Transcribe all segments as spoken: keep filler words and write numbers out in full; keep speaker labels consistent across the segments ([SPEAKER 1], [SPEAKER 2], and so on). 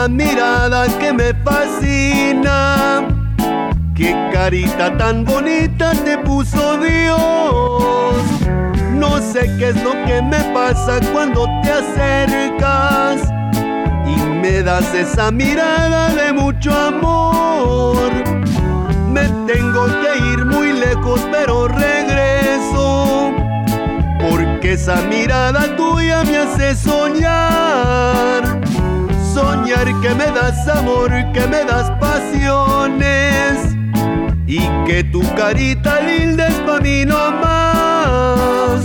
[SPEAKER 1] una mirada que me fascina. Qué carita tan bonita te puso Dios. No sé qué es lo que me pasa cuando te acercas y me das esa mirada de mucho amor. Me tengo que ir muy lejos, pero regreso, porque esa mirada tuya me hace soñar. Soñar que me das amor, que me das pasiones, y que tu carita linda es pa' mí no más.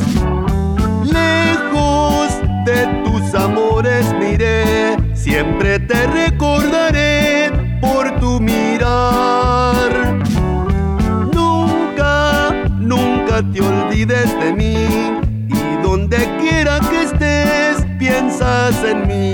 [SPEAKER 1] Lejos de tus amores miré, siempre te recordaré por tu mirar. Nunca, nunca te olvides de mí, y donde quiera que estés, piensas en mí.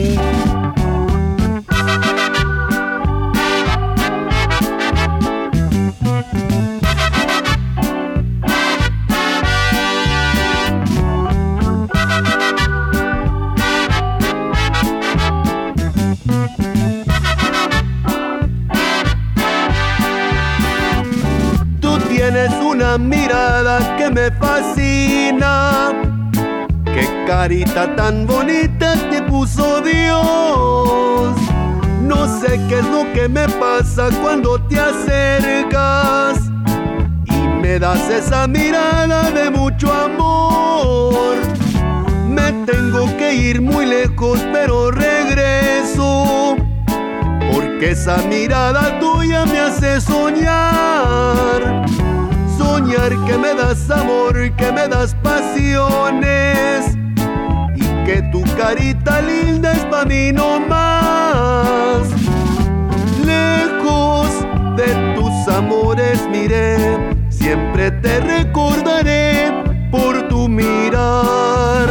[SPEAKER 1] Tienes una mirada que me fascina. Qué carita tan bonita te puso Dios. No sé qué es lo que me pasa cuando te acercas y me das esa mirada de mucho amor. Me tengo que ir muy lejos, pero regreso, porque esa mirada tuya me hace soñar. Soñar que me das amor, que me das pasiones, y que tu carita linda es pa' mí no más. Lejos de tus amores miré, siempre te recordaré por tu mirar.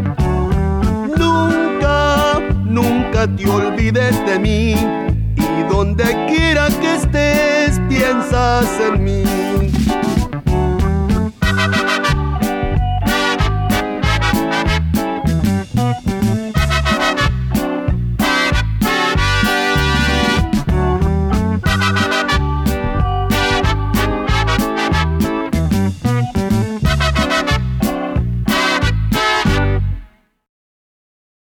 [SPEAKER 1] Nunca, nunca te olvides de mí, y donde quiera que estés, piensas en mí.